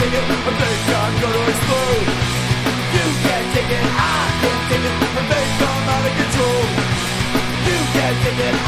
take it, I think I'm gonna explode. You can't take it, I can't take it, I think I'm out of control. You can't take it,